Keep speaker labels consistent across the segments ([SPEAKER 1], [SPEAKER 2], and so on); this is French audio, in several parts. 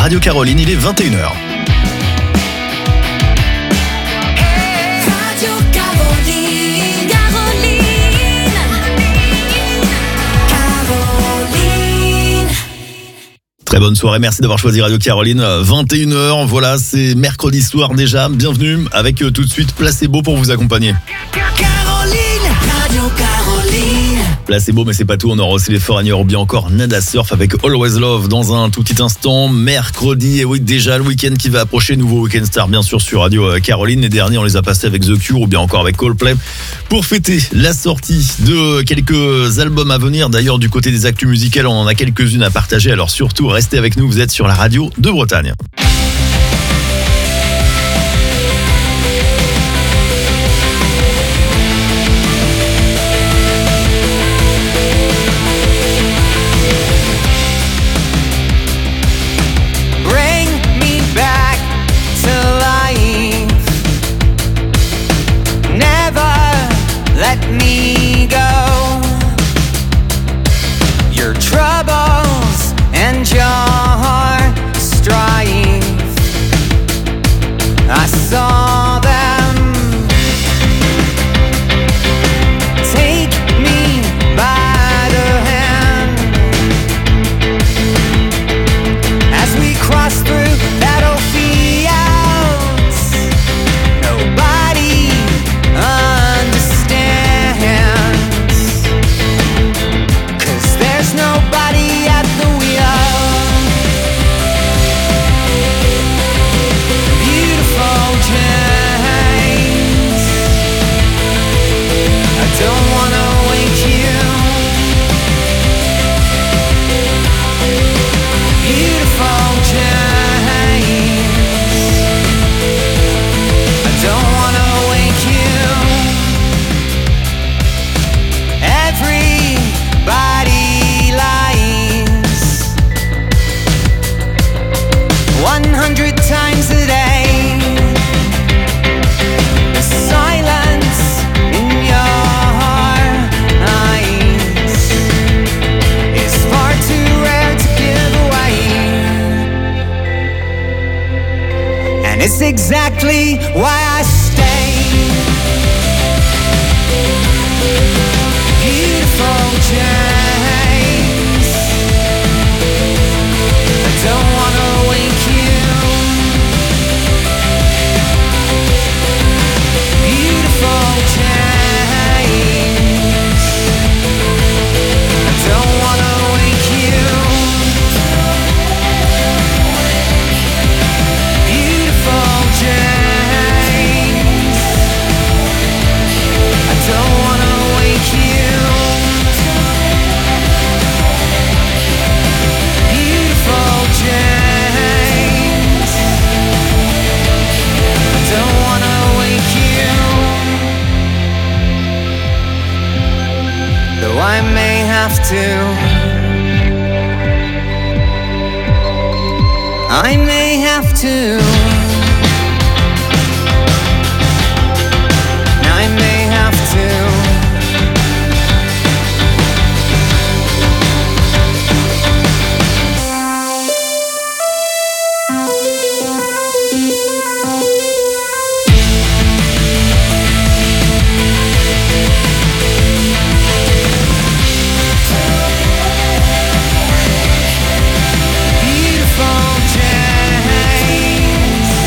[SPEAKER 1] Radio Caroline, il est 21h. Très bonne soirée, merci d'avoir choisi Radio Caroline, 21h, voilà, c'est mercredi soir déjà, bienvenue avec tout de suite Placebo pour vous accompagner.
[SPEAKER 2] Caroline, Radio Caroline.
[SPEAKER 1] Placebo, mais c'est pas tout, on aura aussi les Foreigner ou bien encore Nada Surf avec Always Love dans un tout petit instant, mercredi, et oui déjà le week-end qui va approcher, nouveau Weekend Star bien sûr sur Radio Caroline, les derniers on les a passés avec The Cure ou bien encore avec Coldplay pour fêter la sortie de quelques albums à venir. D'ailleurs du côté des actus musicales on en a quelques-unes à partager, alors surtout restez avec nous, vous êtes sur la radio de Bretagne.
[SPEAKER 2] It's exactly why I stay. Beautiful James, I don't wanna wake you. Beautiful James, I don't wanna wake you. I may have to, I may have to, I may have to. Beautiful James.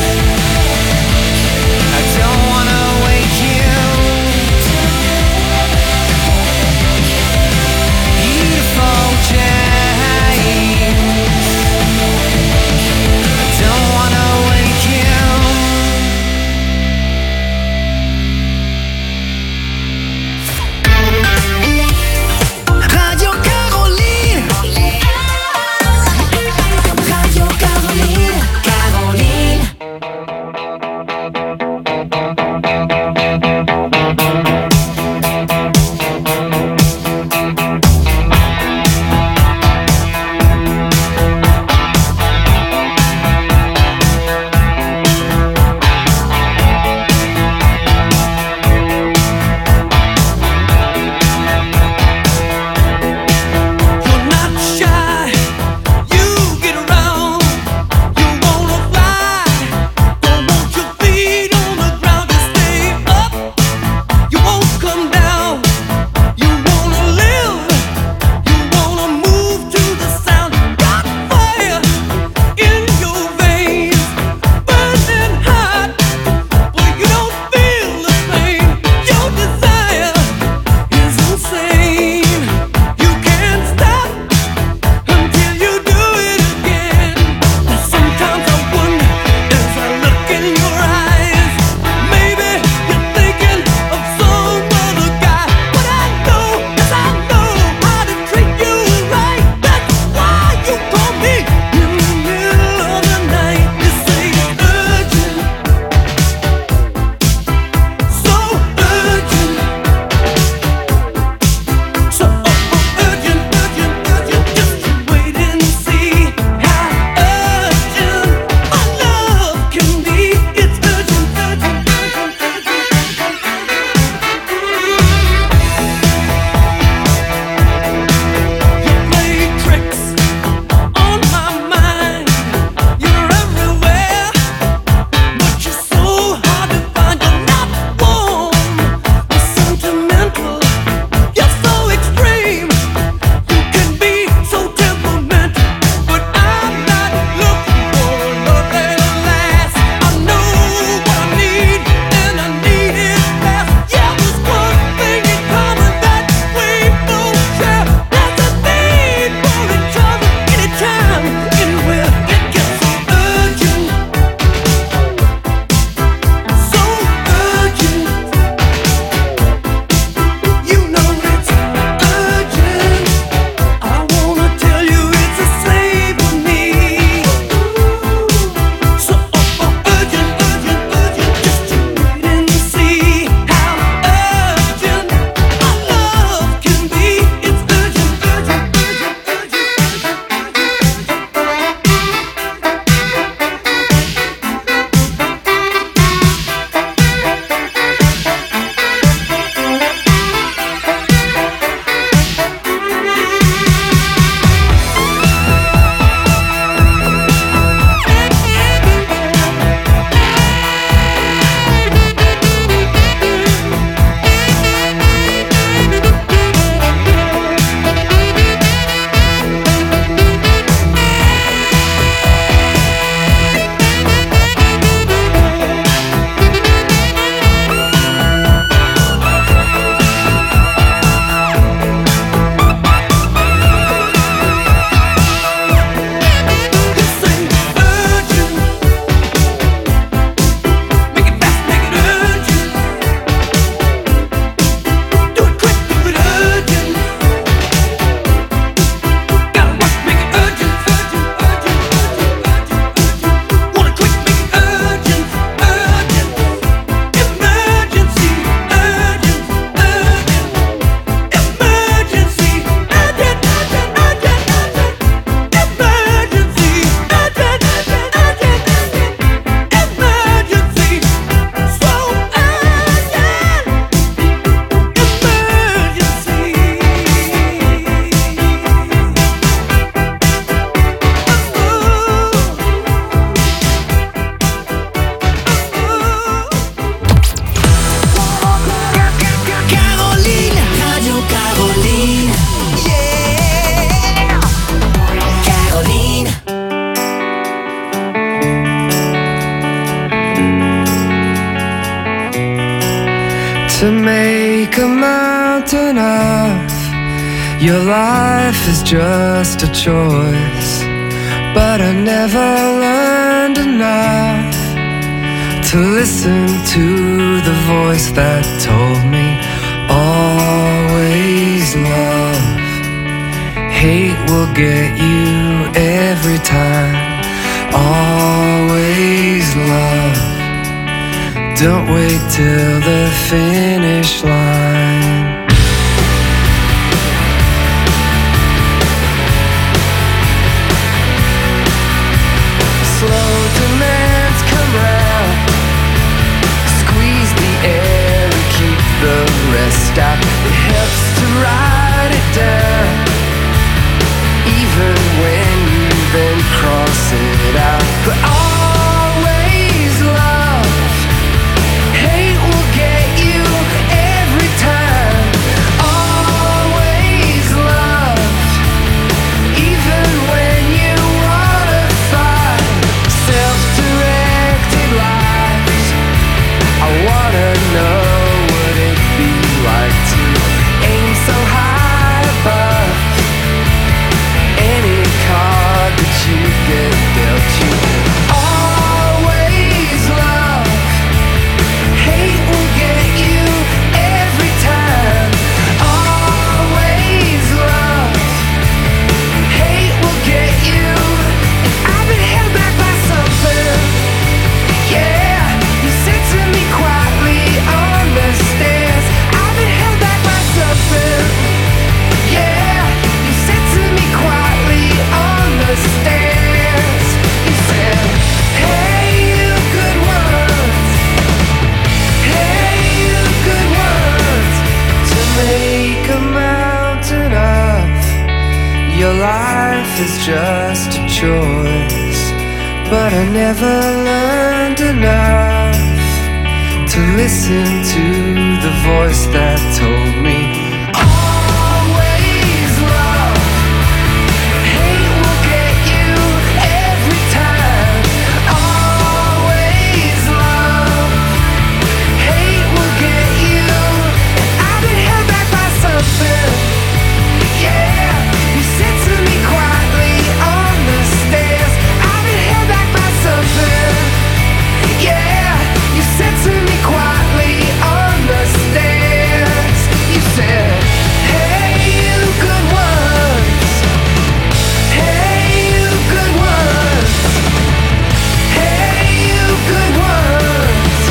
[SPEAKER 2] Radio Caroline. Yeah. Caroline.
[SPEAKER 3] To make a mountain of your life is just a choice, but I never learned enough to listen to the voice that told me always love. Hate will get you every time. Always love. Don't wait till the finish line. Slow demands come round, squeeze the air and keep the rest out. It helps to write it down, even when you then cross it out. But always love. Hate will get you every time. Always love, even when you wanna fight. Self-directed lives. I wanna know what it'd be like to aim so high above any card that you get dealt you. Always love. Hate will get you every time. Always love. Hate will get you. And I've been held back by something. Yeah, you said to me quietly on the stairs. I've been held back by something. Yeah, you said to me quietly on the stairs. You said, hey, you good ones. Hey, you good ones. To make a mountain of your life is just a choice, but I never learned enough to listen to the voice that told me always love. Hate will get you every time. Always love. Hate will get you. And I've been held back by something. Yeah, you said to me quietly on the stairs. I've been held back by something. Yeah, you said to me quietly on the stairs. You said, hey, you good ones. Hey, you good ones. Hey, you good ones.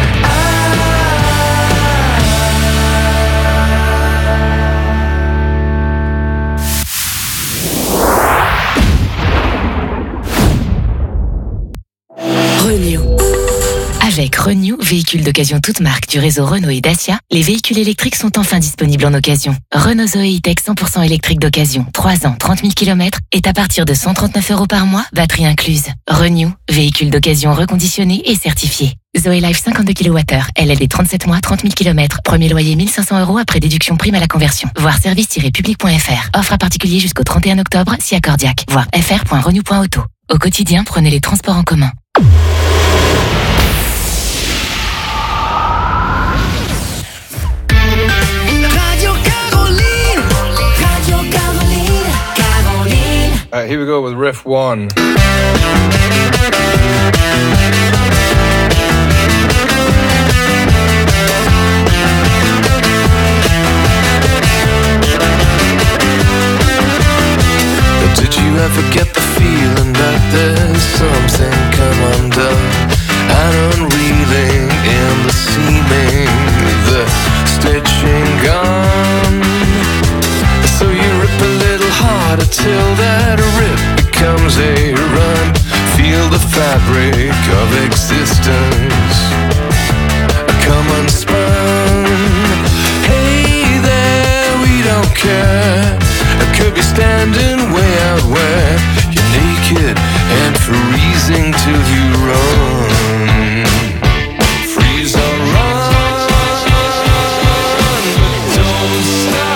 [SPEAKER 4] Renew. Avec Renew, véhicules d'occasion toute marque du réseau Renault et Dacia, les véhicules électriques sont enfin disponibles en occasion. Renault Zoe E-Tech 100% électrique d'occasion, 3 ans, 30 000 km, est à partir de 139 € par mois, batterie incluse. Renew, véhicule d'occasion reconditionné et certifié. Zoe Life 52 kWh, LLD 37 mois, 30 000 km, premier loyer 1 500 € après déduction prime à la conversion. Voir service-public.fr. Offre à particulier jusqu'au 31 octobre, si accordiaque. Voir fr.renew.auto. Au quotidien, prenez les transports en commun.
[SPEAKER 2] Radio Caroline. Radio Caroline. Caroline.
[SPEAKER 5] Alright, here we go with riff 1.
[SPEAKER 3] Did you ever get the feeling that there's something come undone and unreeling in the seaming, the stitching gone? So you rip a little harder till that rip becomes a run. Feel the fabric of existence come unspun. Hey there, we don't care. I could be standing way out where you're naked and freezing till you run. Freeze or run, but don't stop.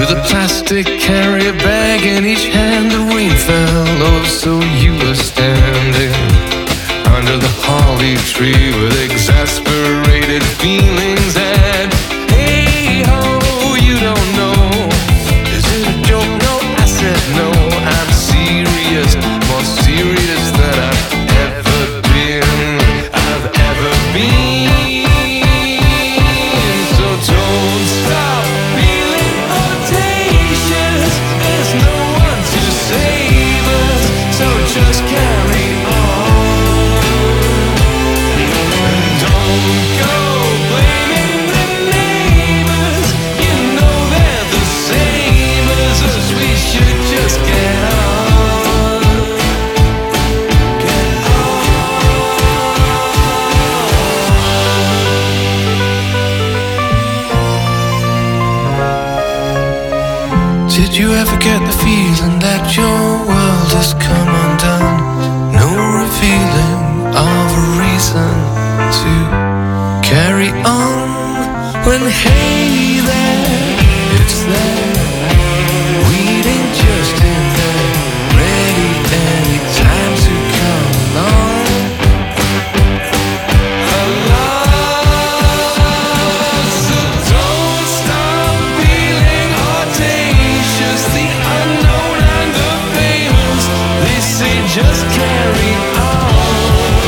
[SPEAKER 5] with a plastic carrier bag in each hand. The rain fell, oh, so you were standing under the holly tree with exasperated feelings. And hey ho, you don't know, is it a joke? No, I said no, I'm serious, more serious than I've ever been, so don't stop feeling audacious. There's no one to save us, so just carry on. Don't go blaming the neighbors, you know they're the same as us. We should just get on. Get on. Did you ever get the feeling that your world has come undone? No revealing of a reason to carry on. When hey there, it's there, waiting just in there, ready any time to come along. So don't stop feeling audacious. The unknown and the famous, they say just carry on.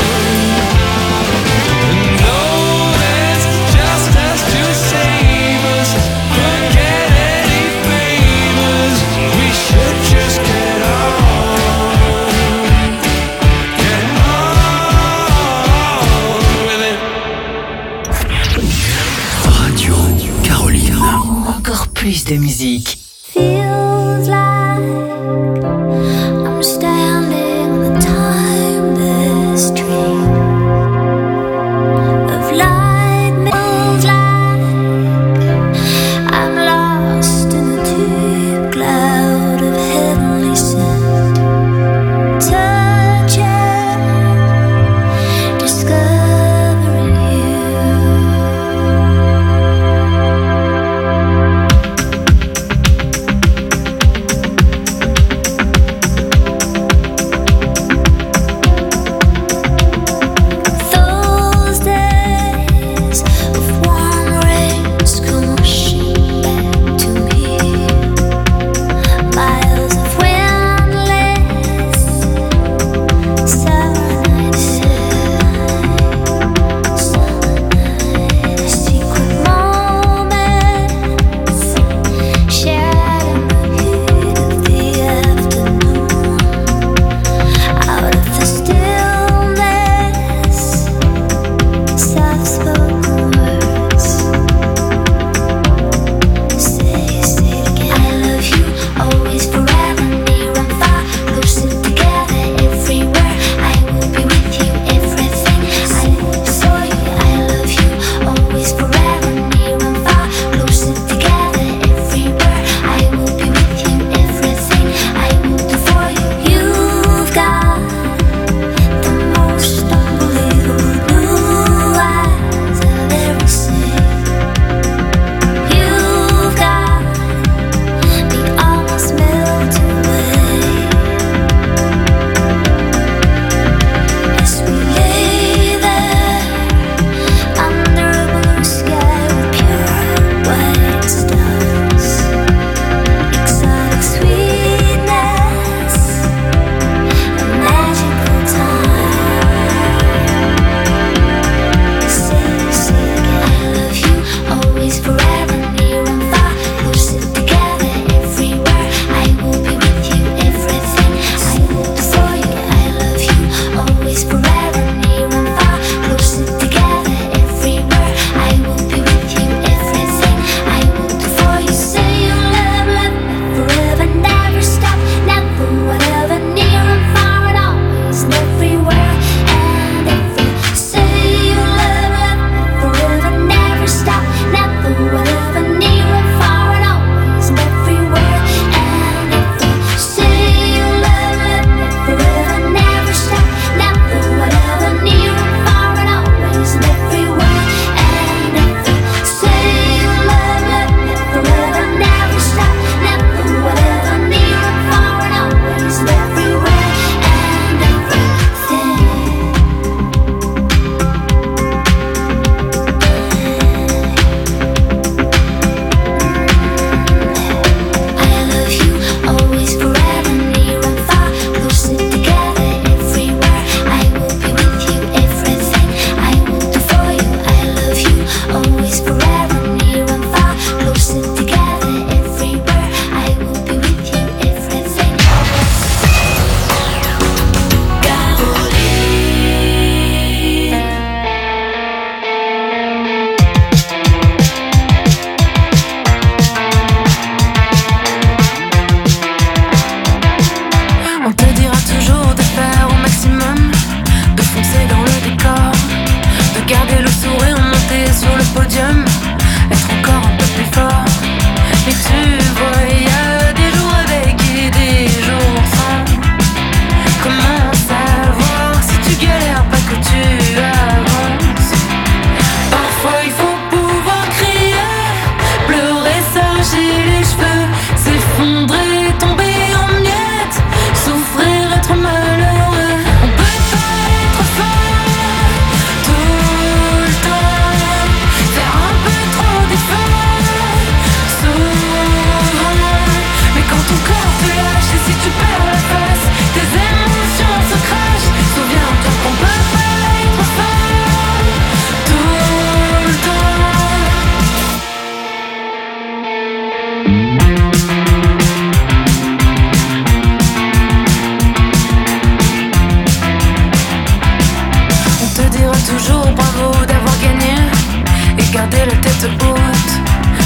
[SPEAKER 5] No, there's just us to save us. Forget any favors, we should just get on. Get on with it.
[SPEAKER 1] Radio Caroline.
[SPEAKER 4] Encore plus de musique.
[SPEAKER 6] Feels like I'm standing on a timeless dream of light. Feels like I'm lost in a deep cloud of heavenly scent. Touching, discovering you.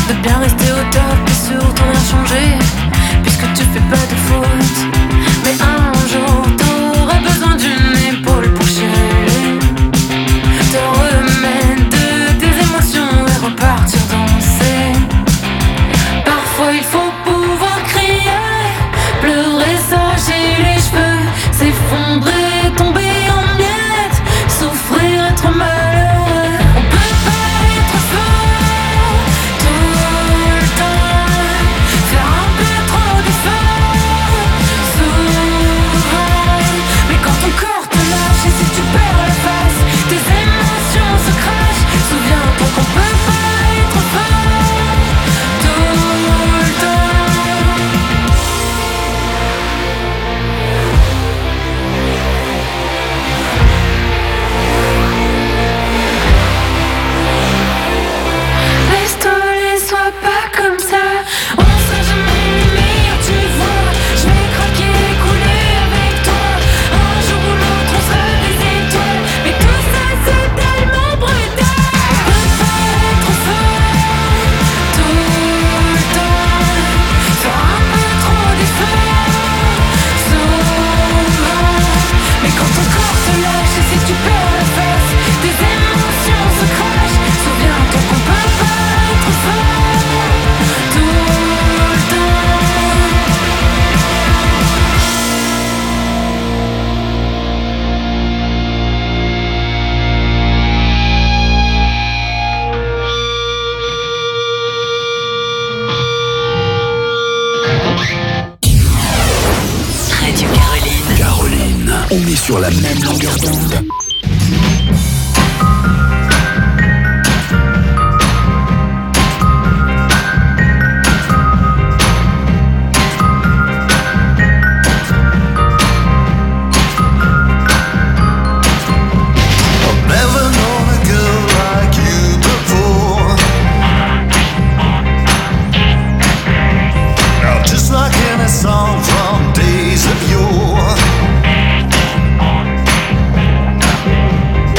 [SPEAKER 7] de bien rester au top et surtout rien changer, puisque tu fais pas de faute. Mais un jour t'auras besoin d'une épaule pour chialer, te remettre de tes émotions et repartir danser. Parfois il faut pouvoir crier, pleurer, s'arracher les cheveux, s'effondrer, tomber en miettes, souffrir, être malheureux. On peut pas être fort tout le temps, faire un peu trop d'efforts souvent. Mais quand ton corps te lâche et si tu perds la face, tes émotions se crachent. Souviens-toi qu'on peut pas être fort tout le temps. Laisse-toi aller, sois pas comme ça. On sera jamais meilleur, tu vois. Je vais craquer, couler avec toi. Un jour ou l'autre, on sera des étoiles. Mais tout ça, c'est tellement brutal. On peut pas être fort tout le temps, faire un peu trop d'efforts souvent. Mais quand ton corps te lâche et si tu perds la face, tes émotions se crachent. Souviens-toi qu'on peut pas être fort tout le temps.
[SPEAKER 4] Radio Caroline.
[SPEAKER 8] Caroline, on est sur la même longueur d'onde.
[SPEAKER 9] Never known a girl like you before. Now just like any song from days of yore.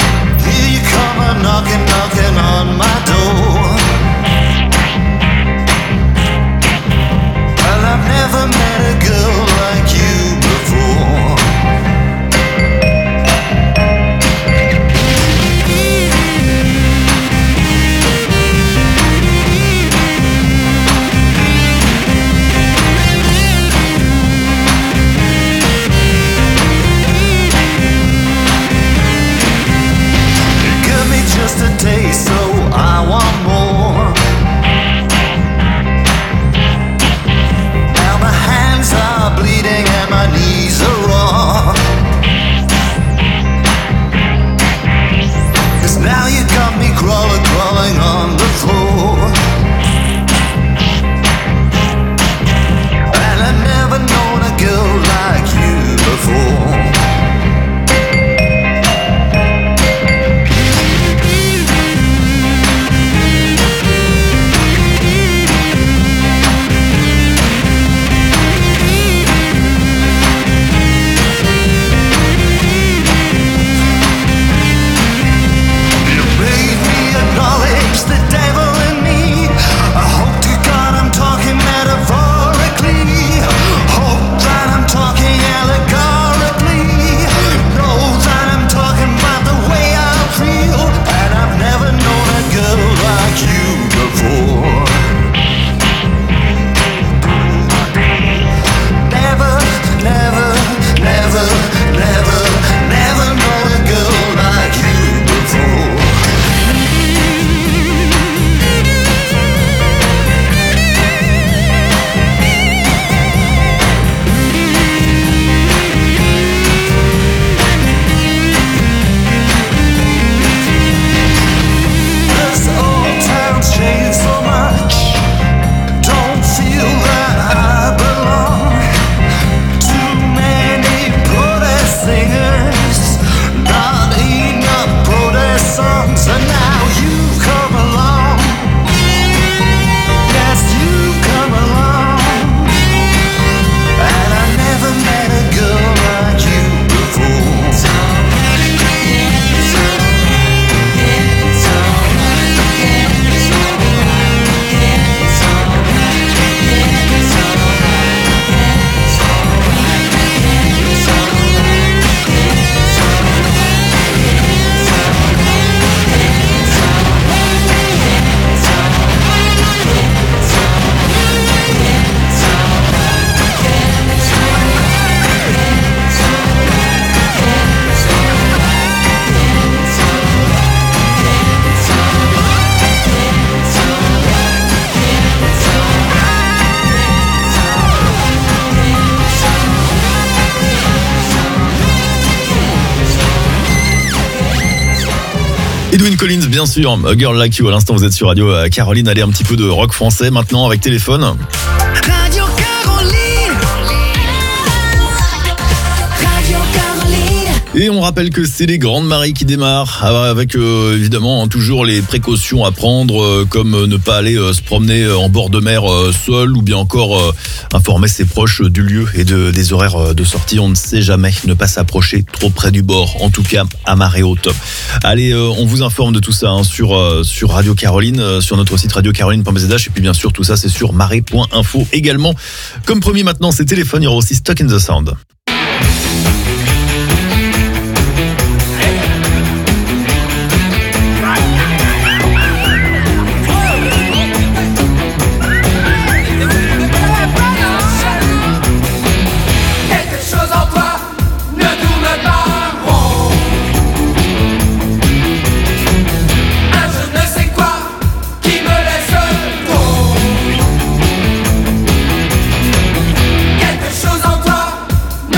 [SPEAKER 1] Edwyn Collins, bien sûr. A Girl Like You, à l'instant, vous êtes sur Radio Caroline. Allez, un petit peu de rock français maintenant avec téléphone.
[SPEAKER 2] Radio Caroline. Radio Caroline.
[SPEAKER 1] Et on rappelle que c'est les grandes marées qui démarrent avec évidemment toujours les précautions à prendre comme ne pas aller se promener en bord de mer seul ou bien encore informer ses proches du lieu et des horaires de sortie. On ne sait jamais, ne pas s'approcher trop près du bord, en tout cas à marée haute. Allez, on vous informe de tout ça sur Radio Caroline, sur notre site radiocaroline.bzh et puis bien sûr tout ça c'est sur marée.info également. Comme promis maintenant c'est téléphone, il y aura aussi Stuck in the Sound.
[SPEAKER 3] Ne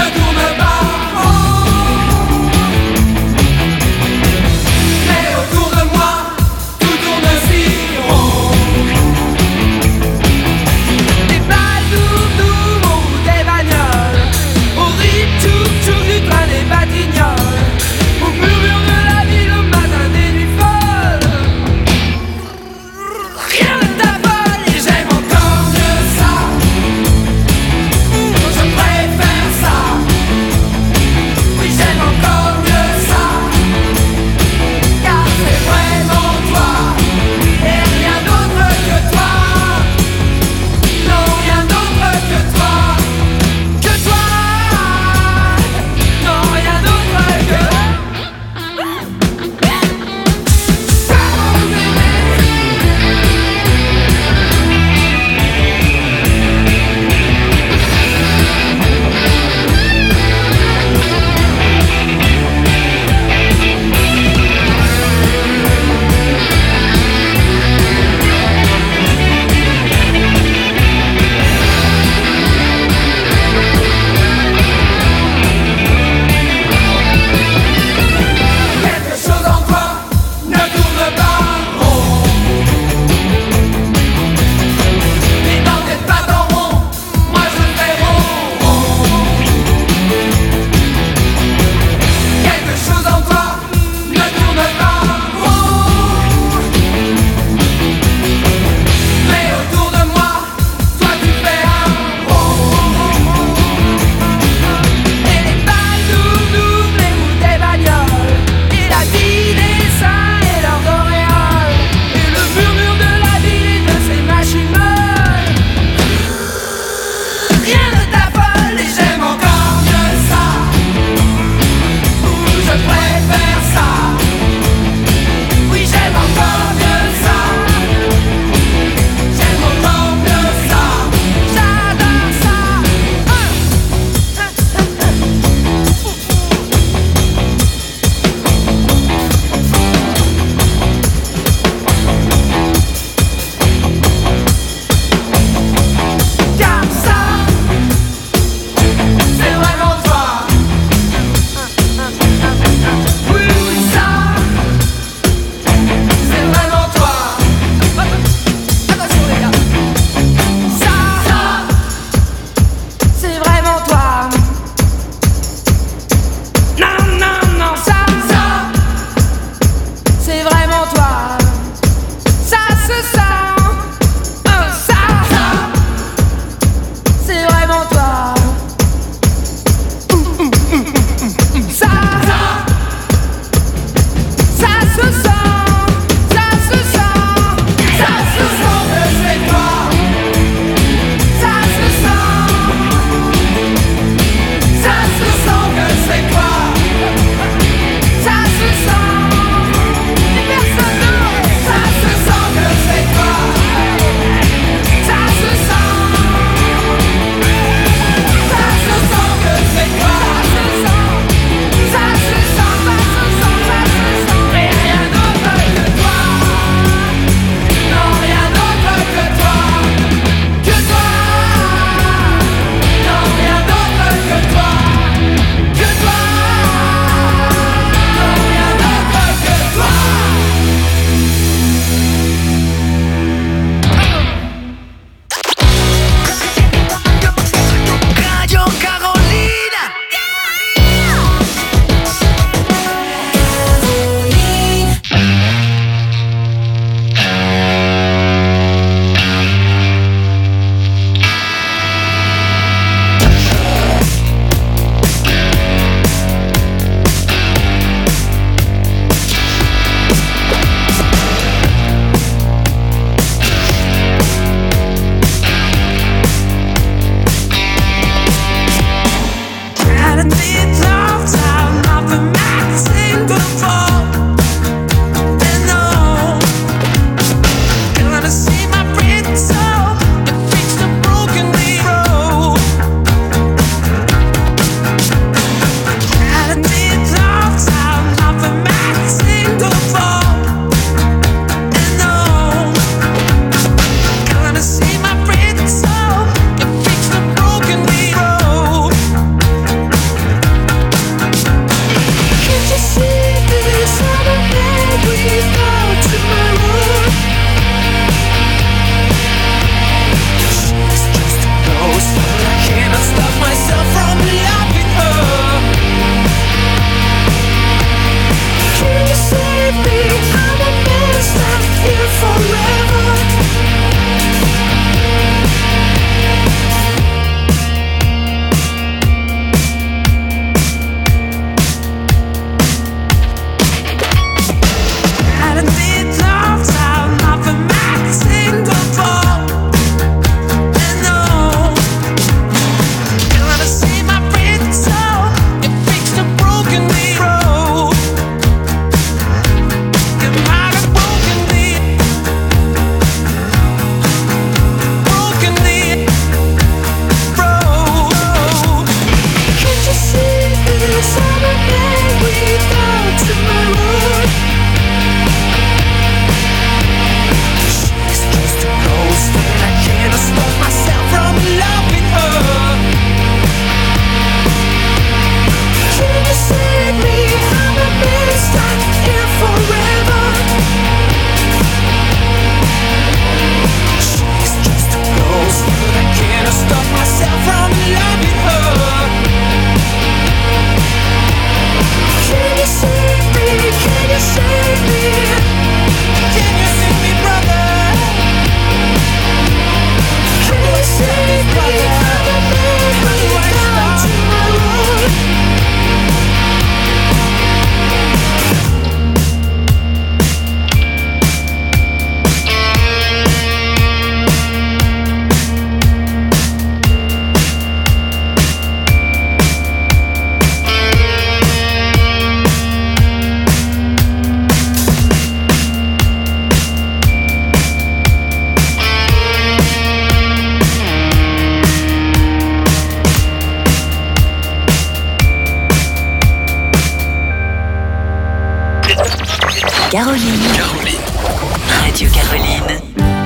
[SPEAKER 4] Caroline. Radio Caroline.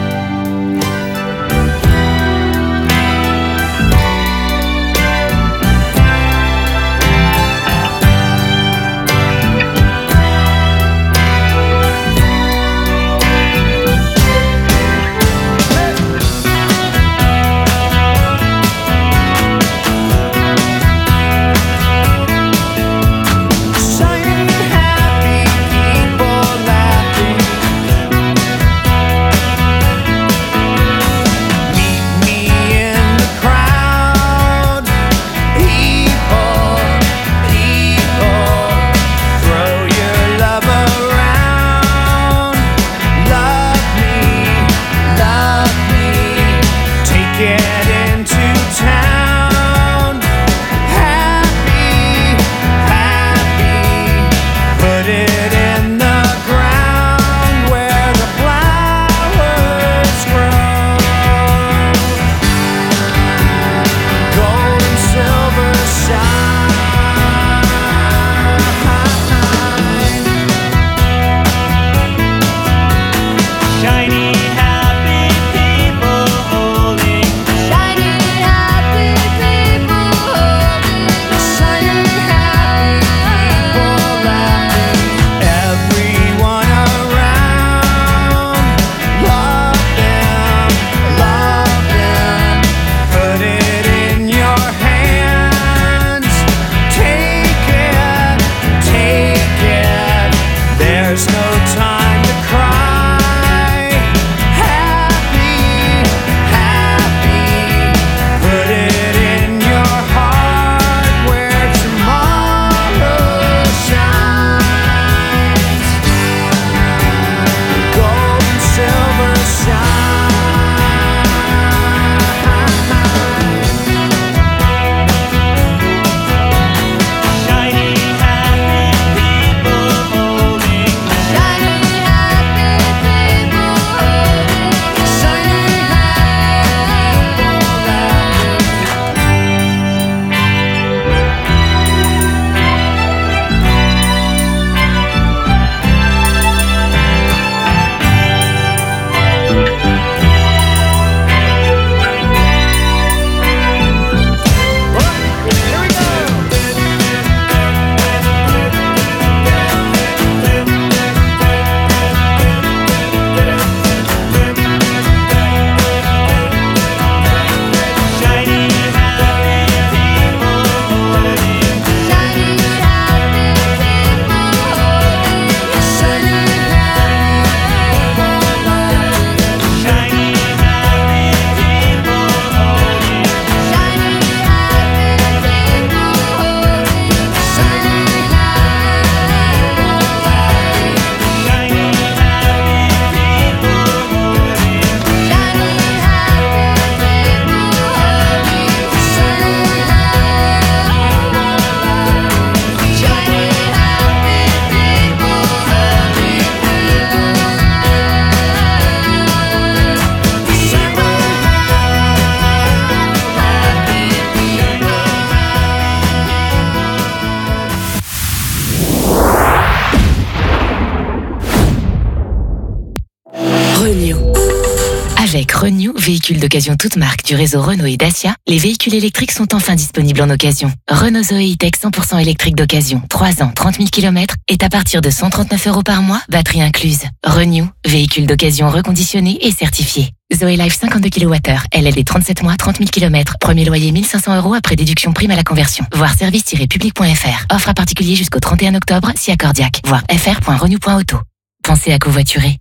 [SPEAKER 4] Avec Renew, véhicule d'occasion toute marque du réseau Renault et Dacia, les véhicules électriques sont enfin disponibles en occasion. Renault Zoe E-Tech 100% électrique d'occasion, 3 ans, 30 000 km, est à partir de 139 € par mois, batterie incluse. Renew, véhicule d'occasion reconditionné et certifié. Zoe Life 52 kWh, LLD 37 mois, 30 000 km, premier loyer 1 500 € après déduction prime à la conversion. Voir service-public.fr. Offre à particulier jusqu'au 31 octobre, si accordiaque. Voir fr.renew.auto. Pensez à covoiturer.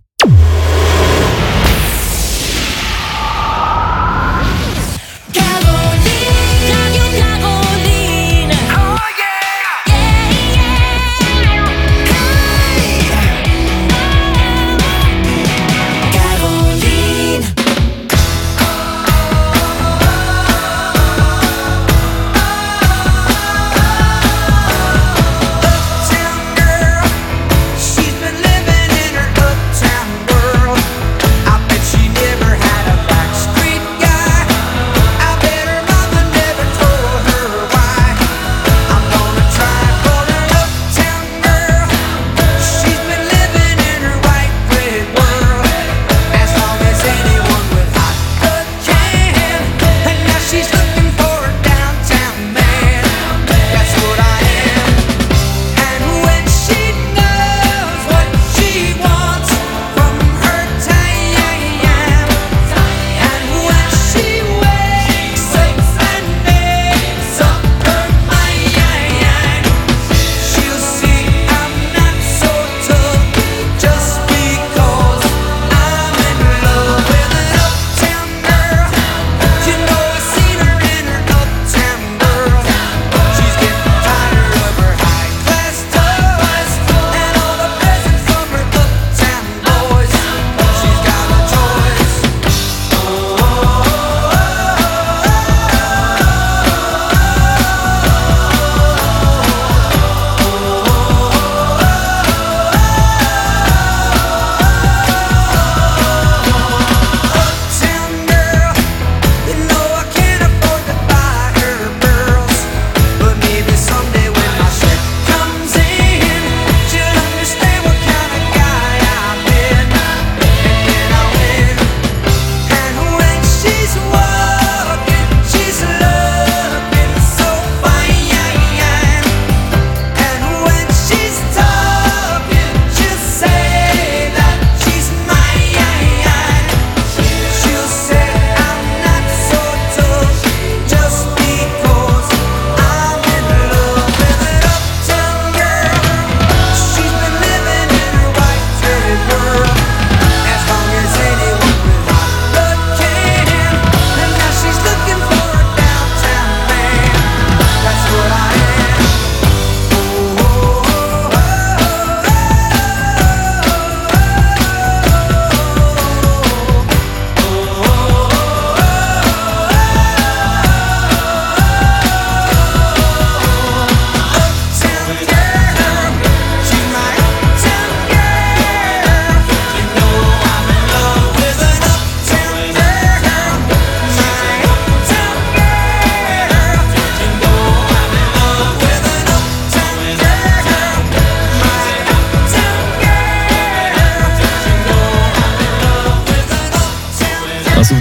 [SPEAKER 3] Uptown girl, she's been living in her uptown world.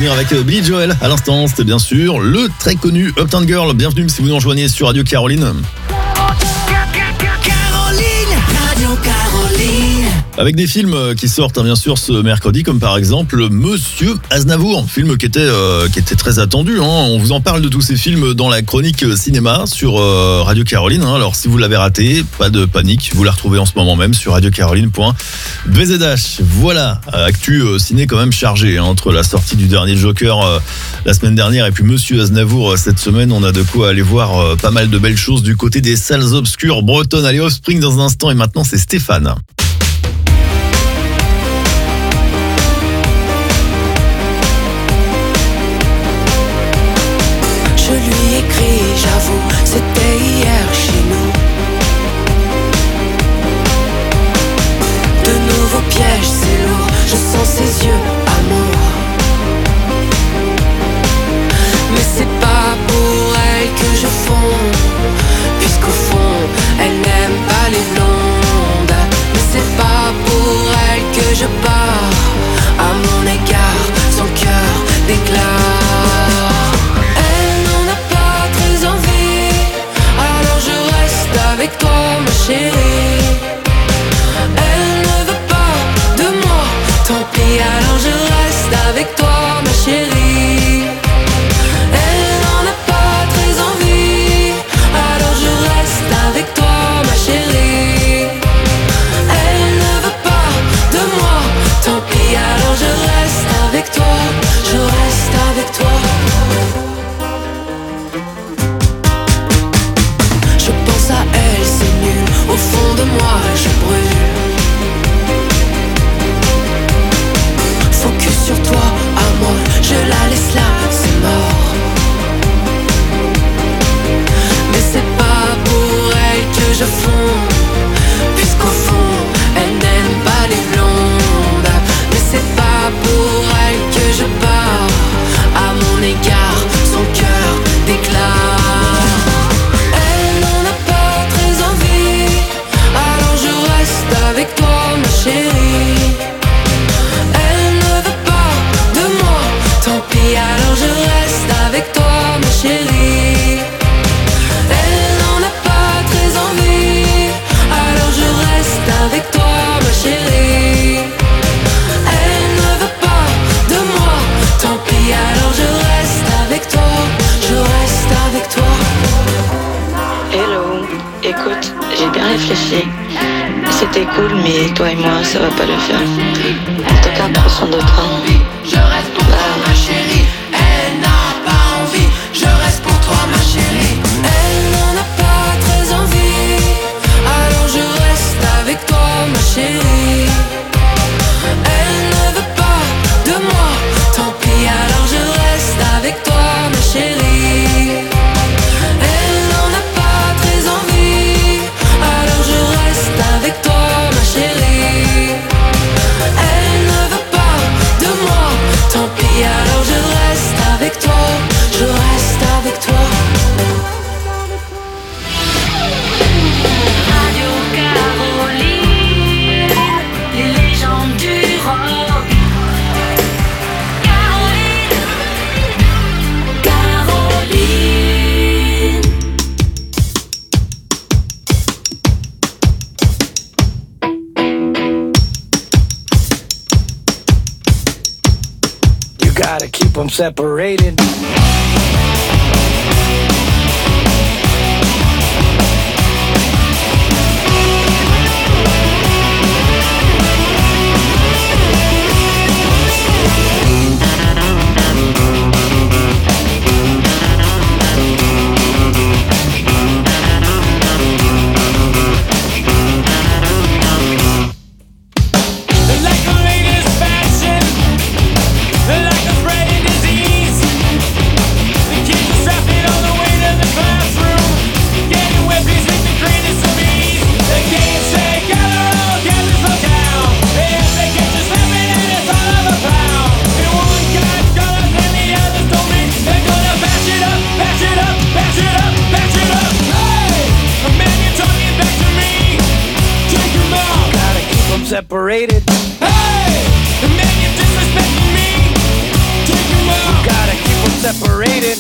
[SPEAKER 1] souvenirs avec Billy Joel. À l'instant, c'était bien sûr le très connu Uptown Girl. Bienvenue si vous nous rejoignez sur Radio Caroline. Avec des films qui sortent bien sûr ce mercredi, comme par exemple Monsieur Aznavour, film qui était très attendu. On vous en parle de tous ces films dans la chronique cinéma sur Radio Caroline. Alors si vous l'avez raté, pas de panique, vous la retrouvez en ce moment même sur radiocaroline.bzh. Voilà, actu ciné quand même chargé entre la sortie du dernier Joker la semaine dernière et puis Monsieur Aznavour cette semaine. On a de quoi aller voir pas mal de belles choses du côté des salles obscures bretonnes. Allez, Offspring dans un instant et maintenant c'est Stéphane.
[SPEAKER 7] Je lui écris, j'avoue, c'était hier chez nous. De nouveaux pièges, c'est lourd, je sens ses yeux, amour. Mais c'est pas pour elle que je fonds, puisqu'au fond, elle n'aime pas les blondes. Mais c'est pas pour elle que je pars, à mon égard, son cœur déclare. Avec toi ma chérie, elle ne veut pas de moi, tant pis alors je reste avec toi ma chérie. Elle n'en a pas très envie, alors je reste avec toi ma chérie. Elle ne veut pas de moi, tant pis alors je reste avec toi, je reste avec toi. Au fond de moi, je brûle. Focus sur toi, à moi, je la laisse là, c'est mort. Mais c'est pas pour elle que je fonds, puisqu'au fond, elle n'aime pas les blondes. Mais c'est pas pour elle que je pars, à mon égard, son cœur déclare. Avec toi ma chérie, elle ne veut pas de moi, tant pis alors je reste avec toi ma chérie. Elle n'en a pas très envie, alors je reste avec toi ma chérie. Elle ne veut pas de moi, tant pis alors je reste avec toi, je reste avec toi.
[SPEAKER 10] Hello, écoute, j'ai bien réfléchi. C'était cool, mais toi et moi, ça va pas le faire. En tout cas, prends soin de toi.
[SPEAKER 7] Je reste pour toi, ma chérie. Elle n'a pas envie. Je reste pour toi, ma chérie. Elle n'en a pas très envie. Alors je reste avec toi, ma chérie. Elle ne veut pas de moi. Tant pis, alors je reste avec toi, ma chérie. Elle n'en a pas très envie. Alors je reste avec toi, ma chérie. Elle ne veut pas de moi, tant pis alors je reste avec toi, je reste avec toi.
[SPEAKER 6] Radio Caroline, les légendes du rock. Caroline, Caroline.
[SPEAKER 2] You gotta keep them separated.
[SPEAKER 3] Like the latest fashion, like a spreading disease. The kids are strapping on the way to the classroom, getting wet, please with the greatest of ease. They can't say gather all, gather slow down. If they catch you slapping and it's all of a pound. And one guy's got us and the others told me they're gonna bash it up, bash it up, bash it up, bash it up. Hey, man, you're talking back to me. Take your mouth.
[SPEAKER 2] Gotta keep them separated.
[SPEAKER 3] Hey, man, you're disrespecting me. Take your mouth. separated.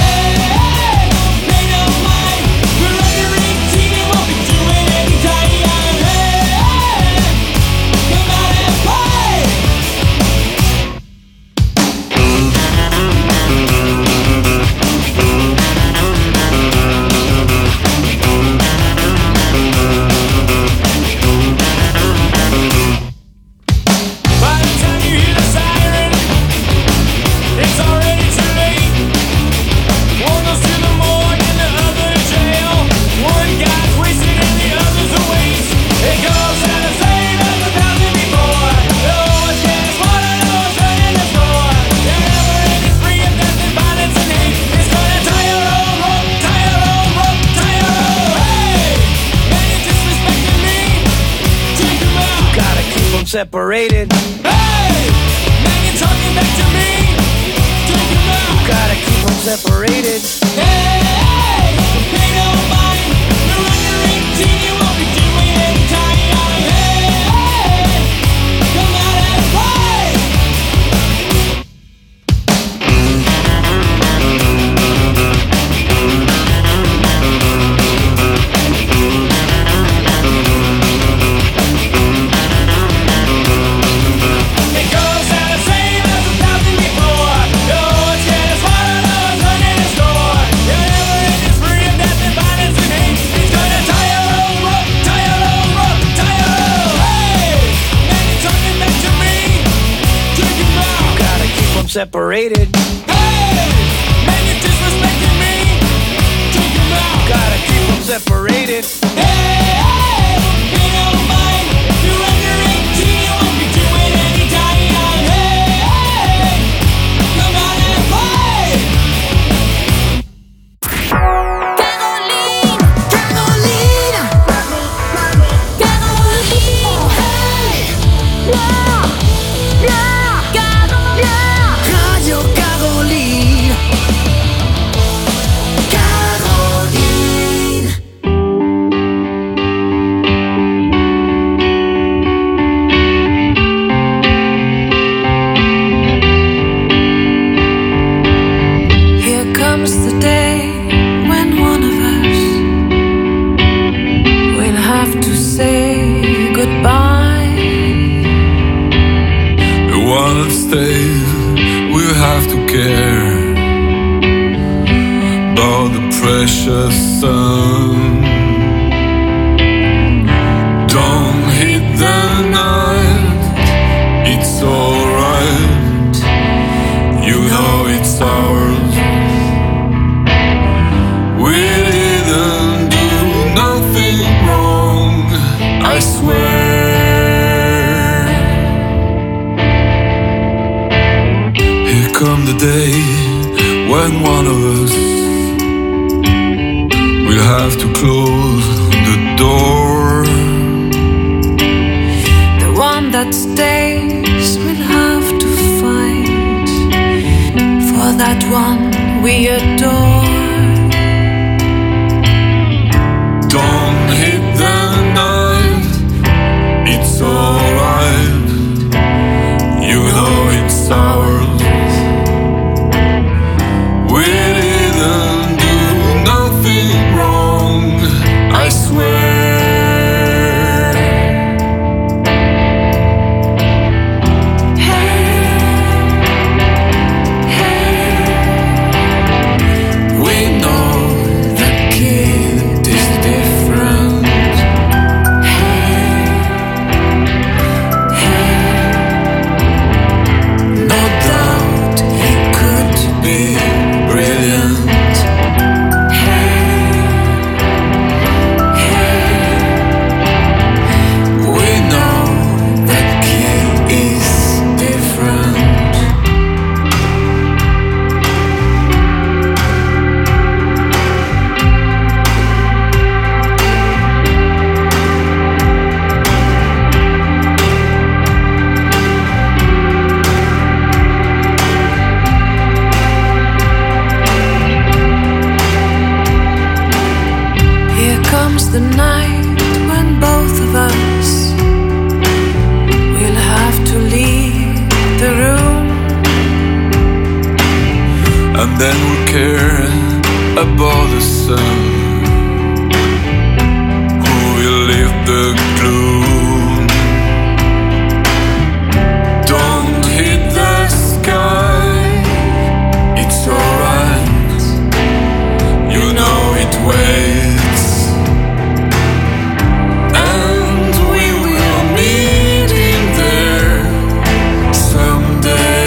[SPEAKER 3] Separated. Hey, man, you're talking back to me. Take him out. You gotta keep them separated. Hey, pay no mind. You're under 18, you won't be doing any time. Hey, come out and play. Separated. Hey, man, you're disrespecting me. Take him out. Gotta keep them separated. Hey, pay no mind. If you're under 18, you won't be doing any time. Hey, come out and play. Caroline, Caroline, Caroline, hey, Radio Caroline. Caroline.
[SPEAKER 7] Here comes the day when one of us will have to say goodbye.
[SPEAKER 5] The one that stays will have to care about the precious sun. Don't hit the night, it's alright. You know it's ours. We didn't do nothing wrong, I swear. Here come the day when one of us will have to close the door.
[SPEAKER 7] The one that stays will have to fight for that one we adore.
[SPEAKER 5] Don't hit the night, it's alright. You know it's ours. We didn't do nothing wrong, I swear. We know the kid is different. No doubt he could be brilliant. We know that kid is different. Here comes the night when both of us will have to leave the room. and then we'll care about the sun. Who will lift the gloom? Don't hit the sky, it's alright, you know it waits. And we will meet him there someday.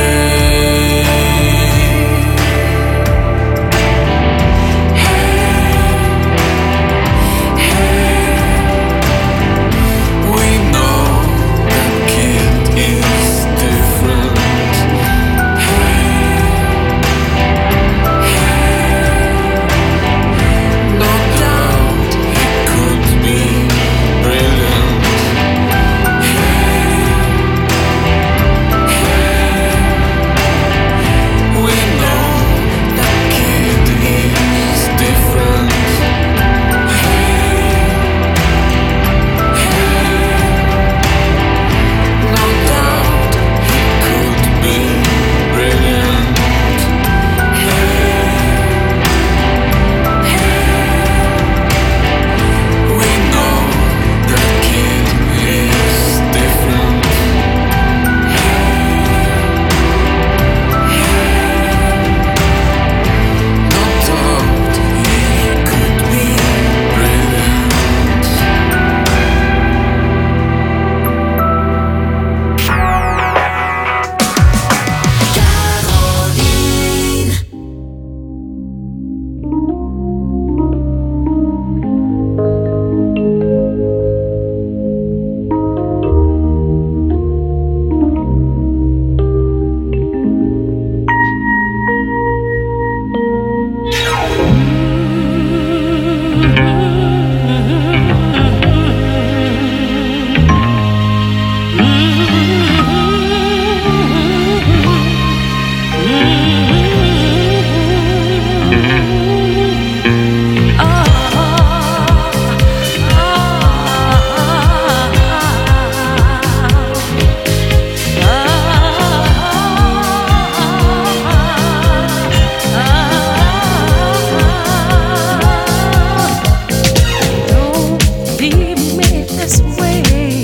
[SPEAKER 5] We know that kid is different. No doubt he could be brilliant. We know that kid is different. No doubt he could be brilliant. We know that kid is different. No doubt he could be brilliant.
[SPEAKER 7] Don't leave me this way.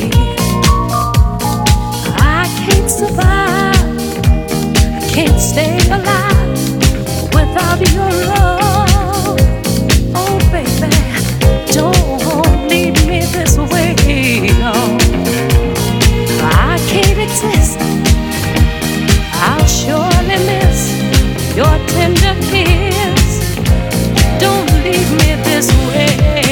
[SPEAKER 7] I can't survive, can't stay alive without your love. Oh, baby, don't leave me this way. No, I can't exist. I'll surely miss your tender kiss. Don't leave me this way.